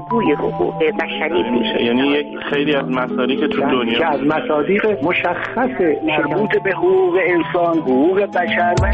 بازگوی حقوق بشری میشه. یعنی خیلی از مصادیق که تو دنیا که از مصادیق مشخص مربوط به حقوق انسان، حقوق بشر و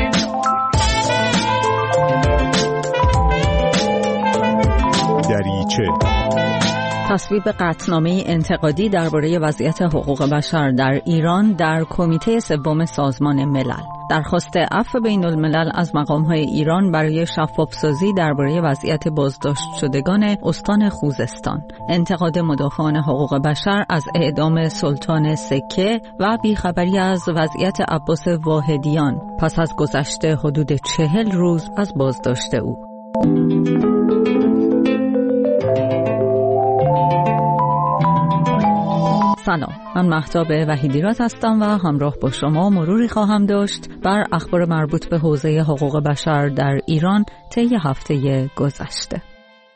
دریچه تصویب قطعنامه انتقادی درباره وضعیت حقوق بشر در ایران در کمیته سوم سازمان ملل. درخواست عفو بین الملل از مقام‌های ایران برای شفاف‌سازی درباره وضعیت بازداشت شدگان استان خوزستان. انتقاد مدافعان حقوق بشر از اعدام سلطان سکه و بیخبری از وضعیت عباس واحدیان پس از گذشت حدود 40 روز از بازداشت او. سلام، من مهتاب وحیدیراد هستم و همراه با شما مروری خواهم داشت بر اخبار مربوط به حوزه حقوق بشر در ایران طی هفته گذشته.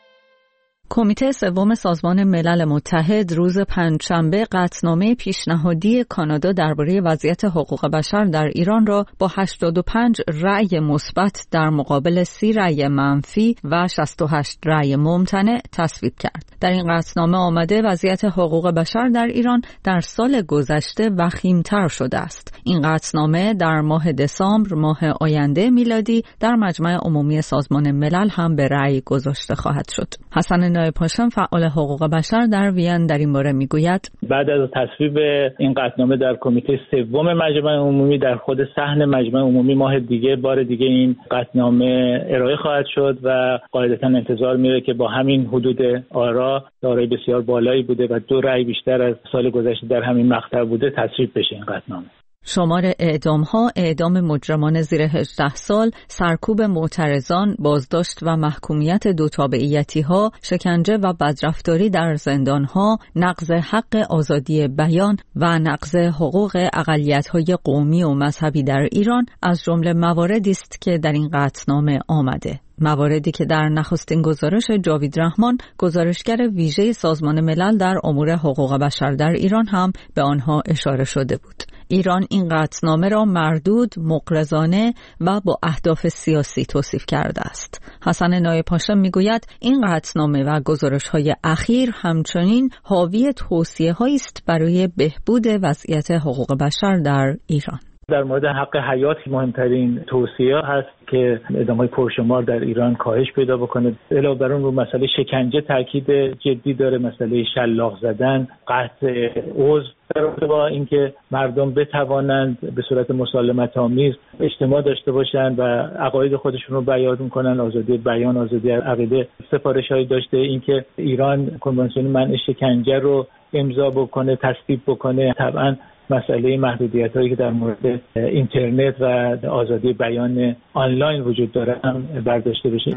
کمیته سوم سازمان ملل متحد روز پنجشنبه قطعنامه پیشنهادی کانادا درباره وضعیت حقوق بشر در ایران را با 85 رأی مثبت در مقابل 30 رأی منفی و 68 رأی ممتنع تصویب کرد. در این قطعنامه آمده وضعیت حقوق بشر در ایران در سال گذشته وخیم‌تر شده است. این قطعنامه در ماه دسامبر ماه آینده میلادی در مجمع عمومی سازمان ملل هم به رأی گذاشته خواهد شد. حسن نایب‌هاشم فعال حقوق بشر در وین در این باره میگوید بعد از تصویب این قطعنامه در کمیته سوم مجمع عمومی در خود صحن مجمع عمومی ماه دیگه بار دیگه این قطعنامه ارائه خواهد شد و قاعدتاً انتظار میره که با همین حدود آرا دارای بسیار بالایی بوده و 2 رأی بیشتر از سال گذشته در همین مقطع بوده تصویب بشه این قطعنامه. شمار اعدام‌ها، اعدام مجرمان زیر 18 سال، سرکوب معترضان، بازداشت و محکومیت دو تابعیتی‌ها، شکنجه و بدرفتاری در زندان‌ها، نقض حق آزادی بیان و نقض حقوق اقلیت‌های قومی و مذهبی در ایران از جمله مواردی است که در این قطعنامه آمده. مواردی که در نخستین گزارش جاوید رحمان، گزارشگر ویژه سازمان ملل در امور حقوق بشر در ایران هم به آنها اشاره شده بود. ایران این قطعنامه را مردود، مغرضانه و با اهداف سیاسی توصیف کرده است. حسن نایب‌هاشم میگوید این قطعنامه و گزارش‌های اخیر همچنین حاوی توصیه‌هایی است برای بهبود وضعیت حقوق بشر در ایران. در مورد حق حیات مهمترین توصیه هست که اعدام‌های پرشمار در ایران کاهش پیدا بکنه. علاوه بر اون رو مسئله شکنجه تاکید جدی داره، مسئله شلاق زدن، قطع عضو، در رابطه با اینکه مردم بتوانند به صورت مسالمت‌آمیز اجتماع داشته باشند و عقاید خودشون رو بیان کنن، آزادی بیان، آزادی عقیده. سفارش‌هایی داشته اینکه ایران کنوانسیون منع شکنجه رو امضا بکنه، تصویب بکنه. طبعاً مسئله محدودیت‌هایی که در مورد اینترنت و آزادی بیان آنلاین وجود داره هم برداشته بشه.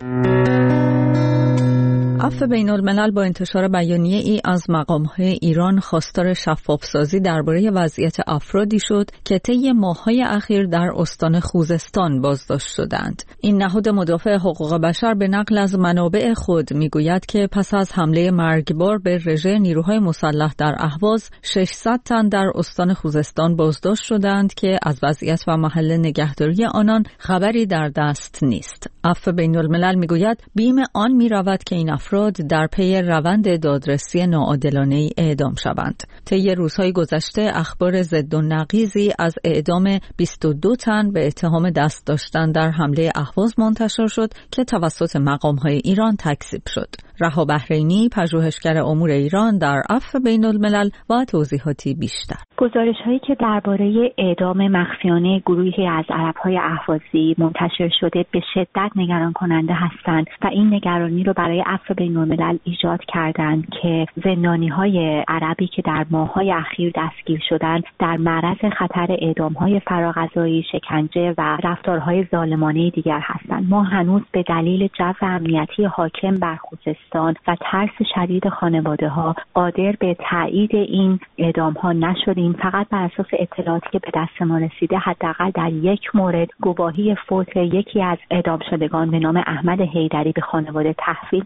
عفو بین الملل با انتشار بیانیه ای از مقام‌های ایران خواستار شفاف‌سازی درباره وضعیت افرادی شد که طی ماه‌های اخیر در استان خوزستان بازداشت شدند. این نهاد مدافع حقوق بشر به نقل از منابع خود میگوید که پس از حمله مرگبار به رژه نیروهای مسلح در اهواز 600 تن در استان خوزستان بازداشت شدند که از وضعیت و محل نگهداری آنان خبری در دست نیست. عفو بین الملل میگوید بیم آن میرود که این افراد در پی روند دادرسی ناعادلانه‌ای اعدام شوند. طی روزهای گذشته اخبار ضد و نقیضی از اعدام 22 تن به اتهام دست داشتن در حمله اهواز منتشر شد که توسط مقام‌های ایران تکذیب شد. رها بحرینی، پژوهشگر امور ایران، در عفو بین الملل و توضیحاتی بیشتر. گزارش‌هایی که درباره اعدام مخفیانه گروهی از عرب‌های اهوازی منتشر شده به شدت نگران کننده هستند و این نگرانی رو برای عفو بین الملل ایجاد کردند که زندانی‌های عربی که در ماه‌های اخیر دستگیر شدند در معرض خطر اعدام‌های فراغذایی، شکنجه و رفتارهای ظالمانه دیگر هستند. ما هنوز به دلیل جو امنیتی حاکم بر خوزستان و ترس شدید خانواده‌ها قادر به تایید این اعدام‌ها نشدیم. فقط بر اساس اطلاعاتی که به دست ما رسیده حداقل در یک مورد گواهی فوت یکی از اعدام شدگان به نام احمد حیدری به خانواده تحویل داده شده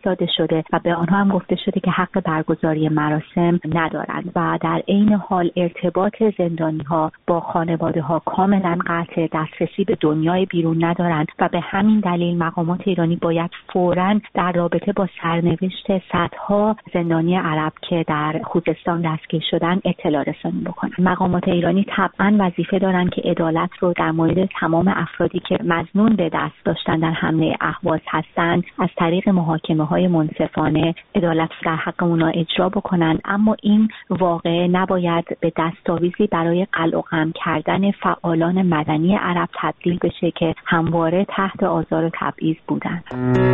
شده و به آنها هم گفته شده که حق برگزاری مراسم ندارند و در عین حال ارتباط زندانی‌ها با خانواده‌ها کاملا قطع، دسترسی به دنیای بیرون ندارند و به همین دلیل مقامات ایرانی باید فوراً در رابطه با سرنوشت صدها زندانی عرب که در خوزستان دستگیر شدن اطلاع رسانی بکنند. مقامات ایرانی طبعاً وظیفه دارند که عدالت رو در مورد تمام افرادی که مظنون به دست داشتن در حمله اهواز هستند از طریق محاکمه‌های منصفانه عدالت در حق اونا اجرا بکنند، اما این واقعه نباید به دستاویزی برای قلع و قم کردن فعالان مدنی عرب تبدیل بشه که همواره تحت آزار و تبعیض بودند.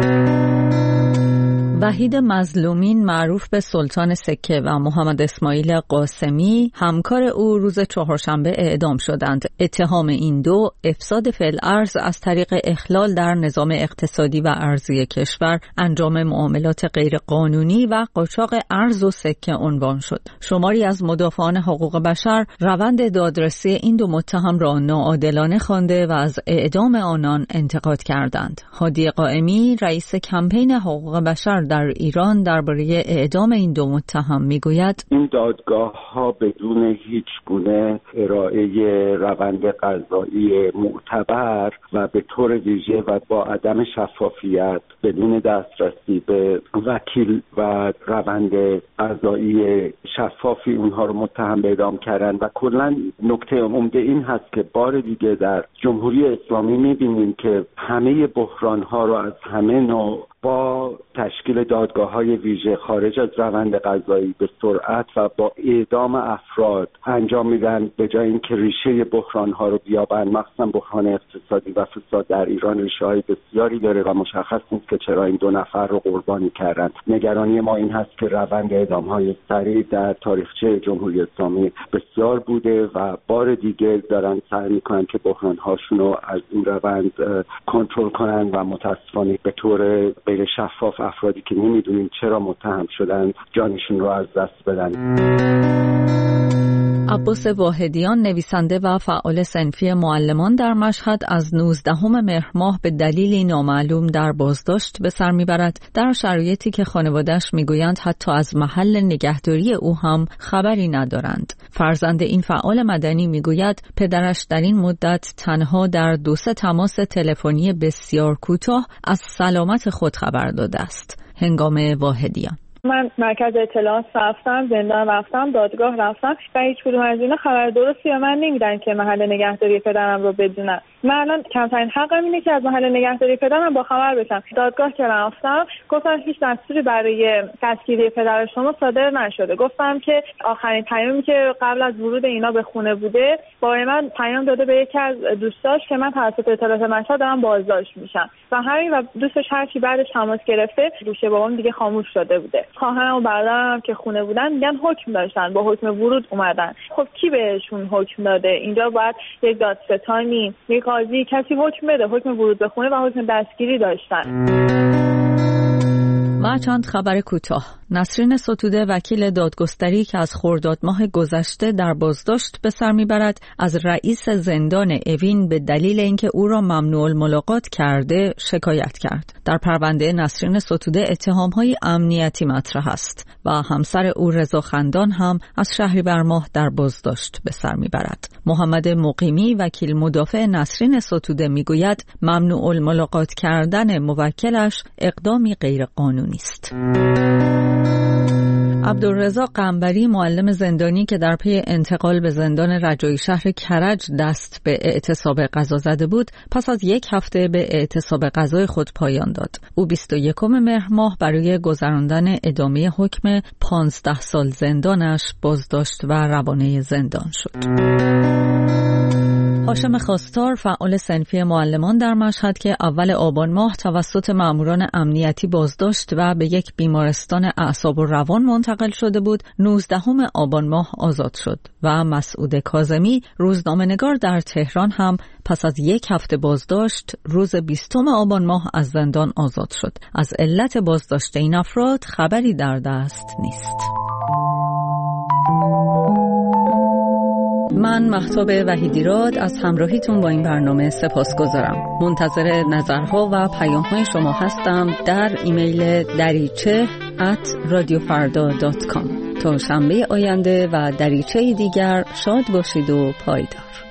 وحید مظلومین معروف به سلطان سکه و محمد اسماعیل قاسمی همکار او روز چهارشنبه اعدام شدند. اتهام این دو افساد فی‌الارض از طریق اخلال در نظام اقتصادی و ارضی کشور، انجام معاملات غیرقانونی و قاچاق ارز و سکه عنوان شد. شماری از مدافعان حقوق بشر روند دادرسی این دو متهم را ناعادلانه خوانده و از اعدام آنان انتقاد کردند. هادی قائمی رئیس کمپین حقوق بشر در ایران درباره اعدام این دو متهم میگوید این دادگاه‌ها بدون هیچ گونه ارائه روند قضایی معتبر و به طور ویژه و با عدم شفافیت، بدون دسترسی به وکیل و روند قضایی شفافی اونها رو متهم به اعدام کردن و کلا نکته عمده این هست که بار دیگه در جمهوری اسلامی می‌بینیم که همه بحران‌ها رو از همه نوع با تشکیل دادگاه‌های ویژه خارج از روند قضایی به سرعت و با اعدام افراد انجام میدن، به جای اینکه ریشه بحران‌ها رو بیابن. مخصوصا بحران اقتصادی و فساد در ایران ریشه‌های بسیاری داره و مشخص نیست که چرا این دو نفر رو قربانی کردن. نگرانی ما این هست که روند اعدام‌های سریع در تاریخچه جمهوری اسلامی بسیار بوده و بار دیگه دارن سعی می‌کنن که بحران‌هاشون رو از این روند کنترل کنن و متأسفانه به طور غیر شفاف افرادی که نمیدونیم چرا متهم شدن جانشون رو از دست بدن. عباس واحدیان نویسنده و فعال صنفی معلمان در مشهد از 19 مهر ماه به دلیلی نامعلوم در بازداشت به سر میبرد، در شرایطی که خانواده‌اش میگویند حتی از محل نگهداری او هم خبری ندارند. فرزند این فعال مدنی میگوید پدرش در این مدت تنها در 2 تماس تلفنی بسیار کوتاه از سلامت خود خبر داده است. هنگام واحدیان: من مرکز اطلاعات رفتم، زندان رفتم، دادگاه رفتم و هیچ کدوم از اینا خبر درستی به من نمیدن که محل نگهداری پدرم رو بدونم. من الان کمترین حقم اینه که از محل نگهداری پدرم با خبر بشم. دادگاه که رفتم گفتن هیچ دستوری برای دستگیری پدر شما صادر نشده. گفتم که آخرین پیامی که قبل از ورود اینا به خونه بوده با من پیام داده به یکی از دوستاش که من توسط اطلاعات مشهد دارم بازداشت میشم و همین و دوستش هرچی بعدش تماس گرفته گوشه بابام دیگه خاموش شده بوده. خواهرم و برادرم که خونه بودن میگن حکم داشتن، با حکم ورود اومدن. خب کی بهشون حکم داده؟ اینجا باید یک دادستانی، یک قاضی، کسی حکم بده. حکم ورود به خونه و حکم دستگیری داشتن. و چند خبر کوتاه. نسرین ستوده وکیل دادگستری که از خرداد ماه گذشته در بازداشت به سر میبرد، از رئیس زندان اوین به دلیل اینکه او را ممنوع الملاقات کرده شکایت کرد. در پرونده نسرین ستوده اتهام‌های امنیتی مطرح است و همسر او رضا خندان هم از شهریور ماه در بازداشت به سر میبرد. محمد مقیمی وکیل مدافع نسرین ستوده میگوید ممنوع الملاقات کردن موکلش اقدامی غیر قانونی است. عبدالرضا قنبری معلم زندانی که در پی انتقال به زندان رجایی شهر کرج دست به اعتصاب قضا زده بود، پس از 1 هفته به اعتصاب قضای خود پایان داد. او 21 مهر ماه برای گذراندن ادامه حکم 15 سال زندانش بازداشت و روانه زندان شد. هاشم خواستار فعال صنفی معلمان در مشهد که اول آبان ماه توسط ماموران امنیتی بازداشت و به یک بیمارستان اعصاب و روان منتقل شده بود، 19 آبان ماه آزاد شد و مسعود کاظمی روزنامه‌نگار در تهران هم پس از 1 هفته بازداشت روز 20 آبان ماه از زندان آزاد شد. از علت بازداشت این افراد خبری در دست نیست. من مهتاب وحیدیراد از همراهیتون با این برنامه سپاسگزارم. منتظر نظرها و پیام‌های شما هستم در ایمیل dariche@radiofarda.com. تا شنبه آینده و دریچه دیگر شاد باشید و پایدار.